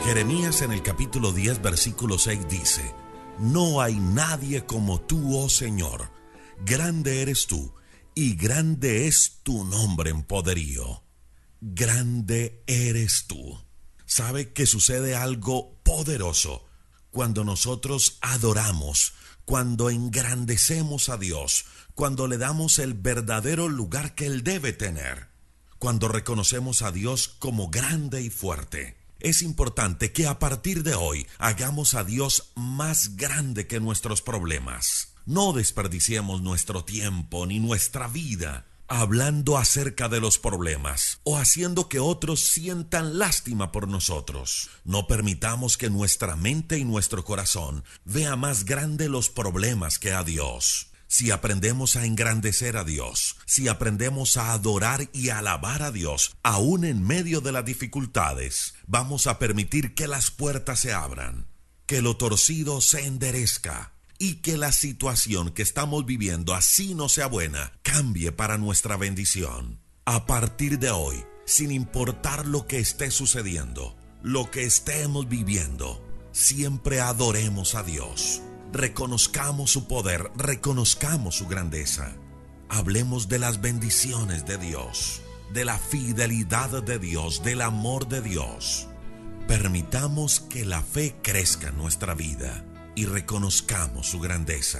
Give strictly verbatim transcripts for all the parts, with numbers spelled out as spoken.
Jeremías en el capítulo diez, versículo seis dice: No hay nadie como tú, oh Señor. Grande eres tú, y grande es tu nombre en poderío. Grande eres tú. ¿Sabe que sucede algo poderoso cuando nosotros adoramos, cuando engrandecemos a Dios, cuando le damos el verdadero lugar que Él debe tener, cuando reconocemos a Dios como grande y fuerte? Es importante que a partir de hoy hagamos a Dios más grande que nuestros problemas. No desperdiciemos nuestro tiempo ni nuestra vida hablando acerca de los problemas o haciendo que otros sientan lástima por nosotros. No permitamos que nuestra mente y nuestro corazón vea más grande los problemas que a Dios. Si aprendemos a engrandecer a Dios, si aprendemos a adorar y a alabar a Dios, aún en medio de las dificultades, vamos a permitir que las puertas se abran, que lo torcido se enderezca y que la situación que estamos viviendo, así no sea buena, cambie para nuestra bendición. A partir de hoy, sin importar lo que esté sucediendo, lo que estemos viviendo, siempre adoremos a Dios. Reconozcamos su poder, reconozcamos su grandeza. Hablemos de las bendiciones de Dios, de la fidelidad de Dios, del amor de Dios. Permitamos que la fe crezca en nuestra vida y reconozcamos su grandeza.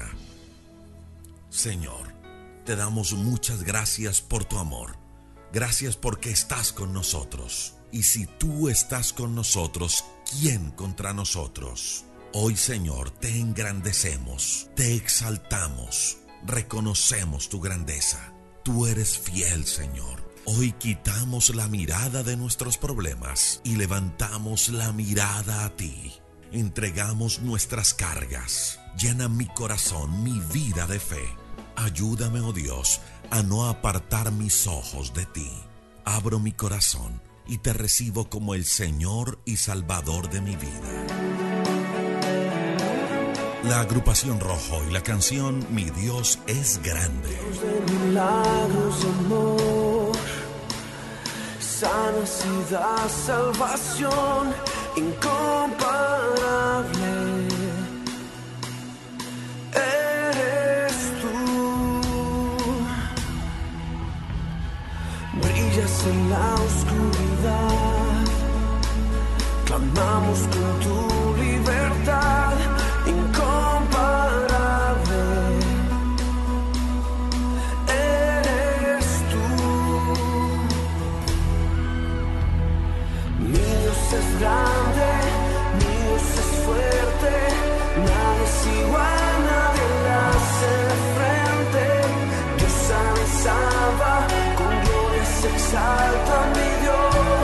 Señor, te damos muchas gracias por tu amor. Gracias porque estás con nosotros. Y si tú estás con nosotros, ¿quién contra nosotros? Hoy, Señor, te engrandecemos, te exaltamos, reconocemos tu grandeza. Tú eres fiel, Señor. Hoy quitamos la mirada de nuestros problemas y levantamos la mirada a ti. Entregamos nuestras cargas. Llena mi corazón, mi vida de fe. Ayúdame, oh Dios, a no apartar mis ojos de ti. Abro mi corazón y te recibo como el Señor y Salvador de mi vida. La agrupación Rojo y la canción Mi Dios es grande. Dios de milagros y amor, sanidad, salvación incomparable. Eres tú. Brillas en la oscuridad. Clamamos con tu libertad incomparable. Eres tú. Mi Dios es grande, mi Dios es fuerte, nada es igual, nadie le hace frente. Dios sana, salva, con gloria se exalta mi Dios.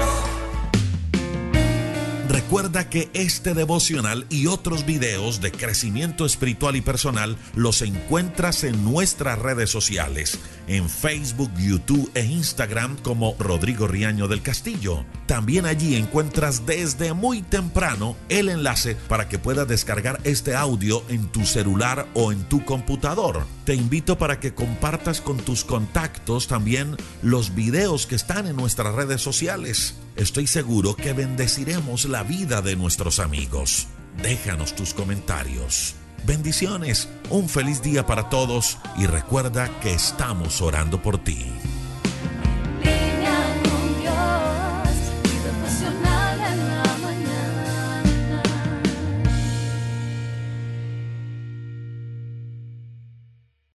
Recuerda que este devocional y otros videos de crecimiento espiritual y personal los encuentras en nuestras redes sociales, en Facebook, YouTube e Instagram como Rodrigo Riaño del Castillo. También allí encuentras desde muy temprano el enlace para que puedas descargar este audio en tu celular o en tu computador. Te invito para que compartas con tus contactos también los videos que están en nuestras redes sociales. Estoy seguro que bendeciremos la vida de nuestros amigos. Déjanos tus comentarios. Bendiciones, un feliz día para todos y recuerda que estamos orando por ti.